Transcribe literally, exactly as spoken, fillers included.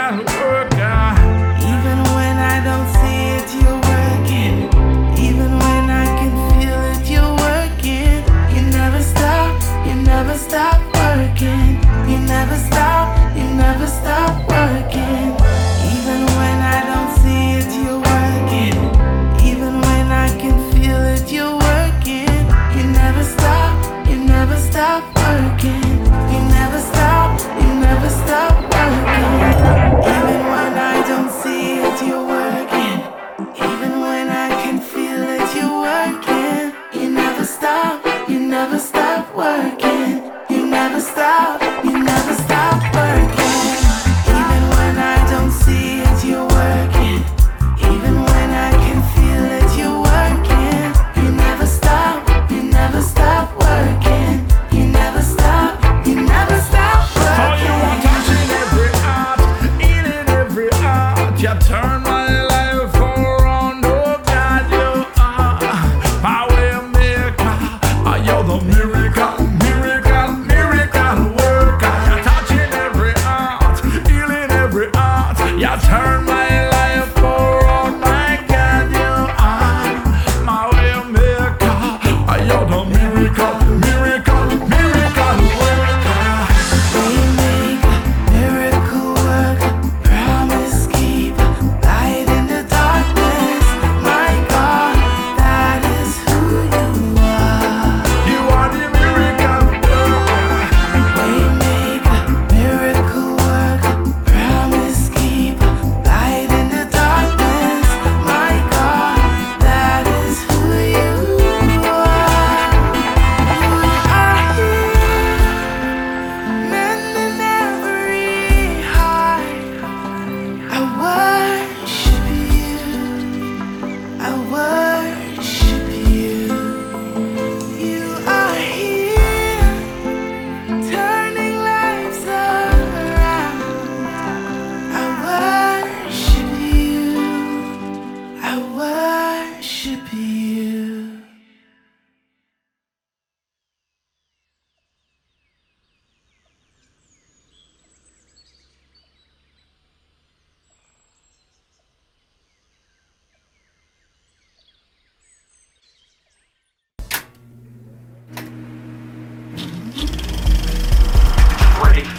miracle worker. Even when I don't see it, you're working. Even when I can feel it, you're working. You never stop, you never stop working. You never stop, you never stop working. Even when I don't see it, you're working. Even when I can feel it, you're working. You never stop, you never stop working. You never stop, you never stop working. Even when I don't see it, you're working. Even when I can feel it, you're working. You never stop, you never stop working. You never stop, you never stop working. Even when I don't see it, you're working. Even when I can feel it, you're working. You never stop, you never stop working. You never stop, you never stop Oh, you are working. touching every heart, healing every heart. You turn my life around, oh God, you are my way maker. Oh, you're the miracle, miracle, miracle worker. You're touching every heart, healing every heart. You turn my life around, my God, you are my way maker. Oh, you're the miracle, miracle, miracle worker. Waymaker, miracle worker, promise keeper, light in the darkness. My God, that is who you are. You are the miracle worker. Waymaker, miracle worker, promise keeper, light in the darkness. My God, that is who you are. You are here, mending every heart. I worship you, I worship you. You are here, turning lives around. I worship you, I worship you. Ready.